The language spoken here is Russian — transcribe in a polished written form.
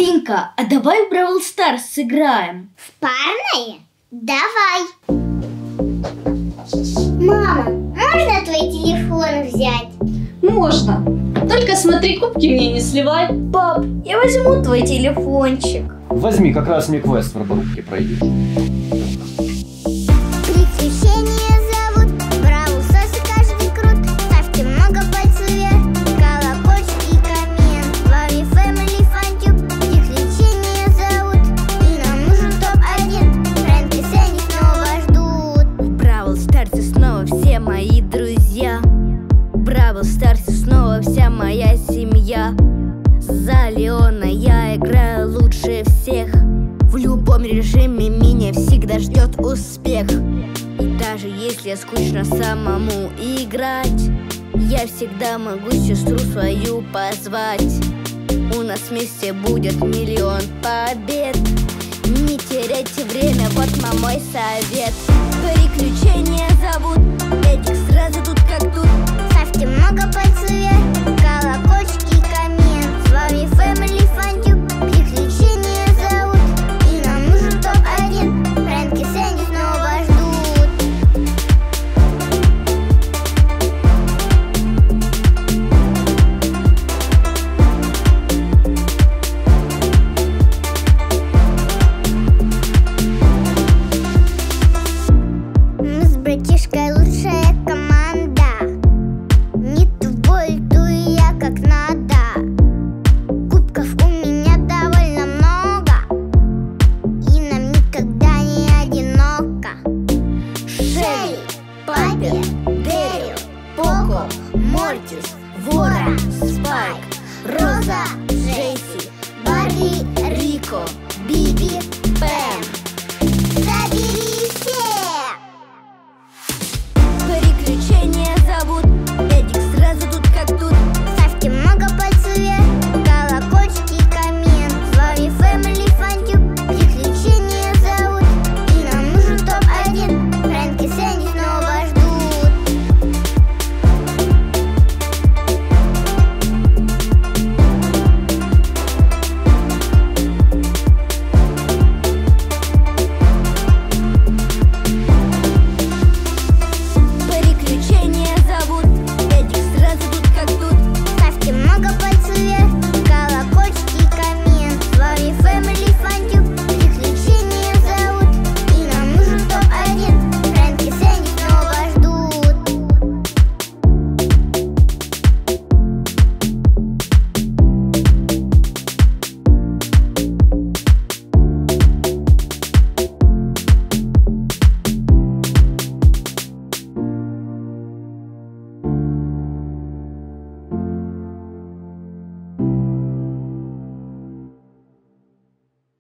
Линка, а давай в Бравл Старс сыграем? В парное? Давай. Мама, можно твой телефон взять? Можно. Только смотри, кубки мне не сливай. Пап, я возьму твой телефончик. Возьми, как раз мне квест в Роборубке пройдешь. Приключения зовут Бравл Старс, и каждый крут. Ставьте много пальцев вверх, колокольчик и коммент. С вами Family FunTube. Приключения зовут, и нам нужен топ-1. Фрэнк и Сэнди снова ждут. В Бравл Старсе снова все мои друзья. В Бравл Старсе снова вся моя семья. За Леона я играю лучше всех. В любом режиме меня всегда ждет успех. И даже если скучно самому играть, я всегда могу сестру свою позвать. У нас вместе будет миллион побед. Не теряйте время, вот мой совет. Приключения зовут, этих сразу тут как тут. Ставьте много пальцев вверх,